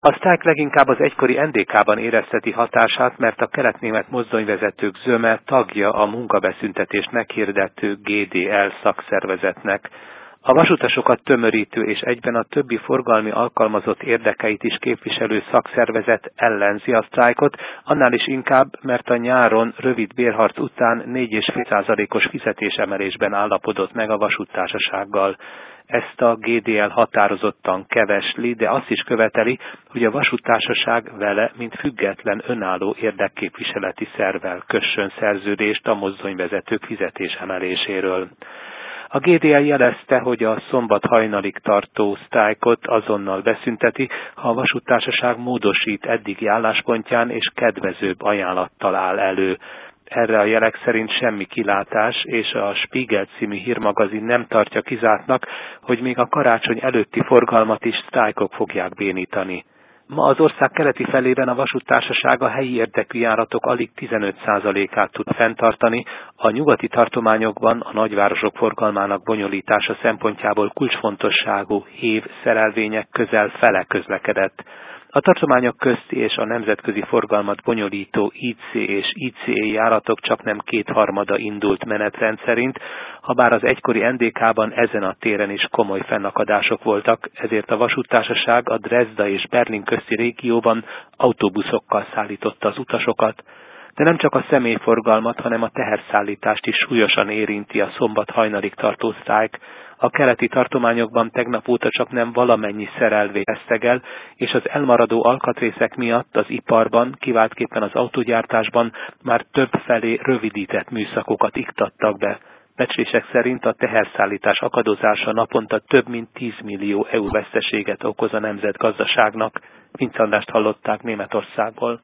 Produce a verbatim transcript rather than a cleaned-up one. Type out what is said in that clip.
A sztrájk leginkább az egykori en dé ká-ban érezteti hatását, mert a keletnémet mozdonyvezetők zöme tagja a munkabeszüntetést meghirdető gé dé el szakszervezetnek. A vasutasokat tömörítő és egyben a többi forgalmi alkalmazott érdekeit is képviselő szakszervezet ellenzi a sztrájkot, annál is inkább, mert a nyáron rövid bérharc után négy egész öt százalékos fizetésemelésben állapodott meg a vasúttársasággal. Ezt a gé dé el határozottan kevesli, de azt is követeli, hogy a vasúttársaság vele, mint független önálló érdekképviseleti szervvel kössön szerződést a mozdonyvezetők fizetésemeléséről. A gé dé el jelezte, hogy a szombat hajnalig tartó sztrájkot azonnal beszünteti, ha a vasúttársaság módosít eddigi álláspontján és kedvezőbb ajánlattal áll elő. Erre a jelek szerint semmi kilátás, és a Spiegel című hírmagazin nem tartja kizártnak, hogy még a karácsony előtti forgalmat is sztrájkok fogják bénítani. Ma az ország keleti felében a vasúttársaság a helyi érdekű járatok alig tizenöt százalékát tud fenntartani, a nyugati tartományokban a nagyvárosok forgalmának bonyolítása szempontjából kulcsfontosságú hév szerelvények közel fele közlekedett. A tartományok közti és a nemzetközi forgalmat bonyolító i cé és i cé é járatok csak nem kétharmada indult menetrend szerint, habár az egykori en dé ká-ban ezen a téren is komoly fennakadások voltak, ezért a vasúttársaság a Dresda és Berlin közti régióban autóbuszokkal szállította az utasokat. De nem csak a személyforgalmat, hanem a teherszállítást is súlyosan érinti a szombat hajnalig tartó sztrájk. A keleti tartományokban tegnap óta csak nem valamennyi szerelvény vesztegel, és az elmaradó alkatrészek miatt az iparban, kiváltképpen az autógyártásban már több felé rövidített műszakokat iktattak be. Becslések szerint a teherszállítás akadozása naponta több mint tíz millió euró veszteséget okoz a nemzetgazdaságnak. Vince Andrást hallották Németországból.